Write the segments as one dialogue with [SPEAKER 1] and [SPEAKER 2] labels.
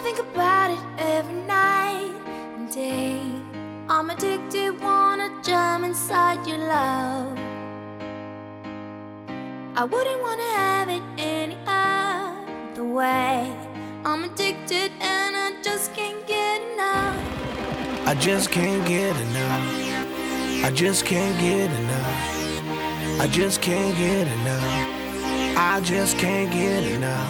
[SPEAKER 1] think about it every night and day. I'm addicted, wanna jump inside your love. I wouldn't wanna have it any other way. I'm addicted and I just can't get enough.
[SPEAKER 2] I just can't get enough. I just can't get enough. I just can't get enough. I just can't get enough.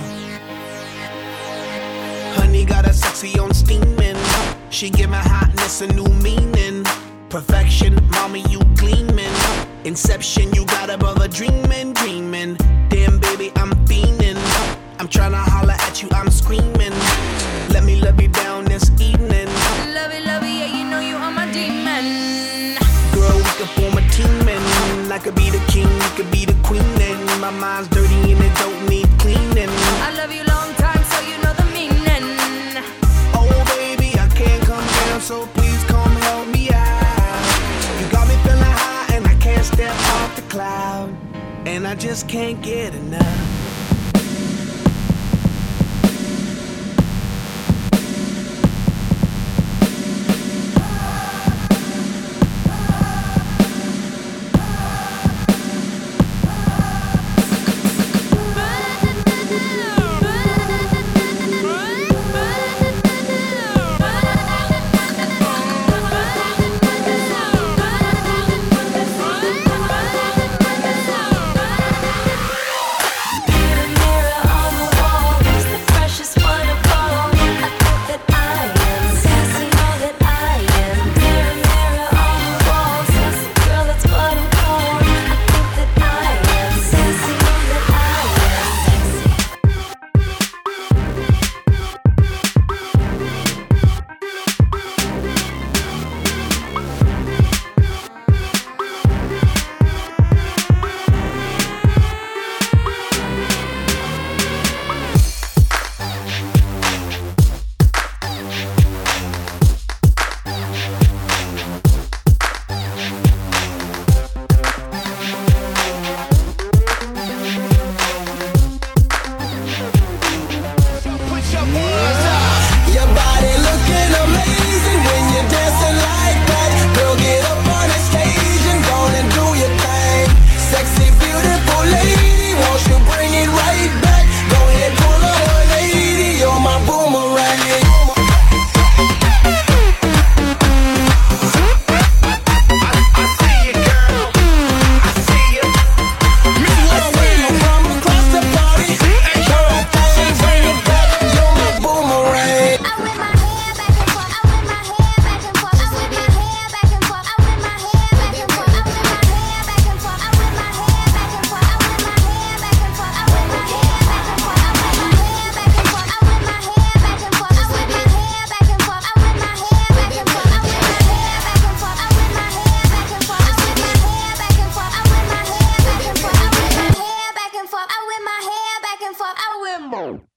[SPEAKER 2] Honey got her sexy on steaming. She give my hotness a new meaning. Perfection, mommy, you gleaming. Inception, you got a brother dreaming, dreaming. Damn, baby, I'm fiending. I'm tryna holler at you, I'm screaming. Let me love you down this evening.
[SPEAKER 1] Love it, yeah, you know you are my demon.
[SPEAKER 2] Girl, we could form a team and I could be the king, you could be the queen. And my mind's dirty and it don't need cleaning.
[SPEAKER 1] I love you long time, so you know the meaning.
[SPEAKER 2] Oh, baby, I can't come down, so please come help me out. You got me feeling high and I can't step off the cloud. And I just can't get enough.
[SPEAKER 1] I win.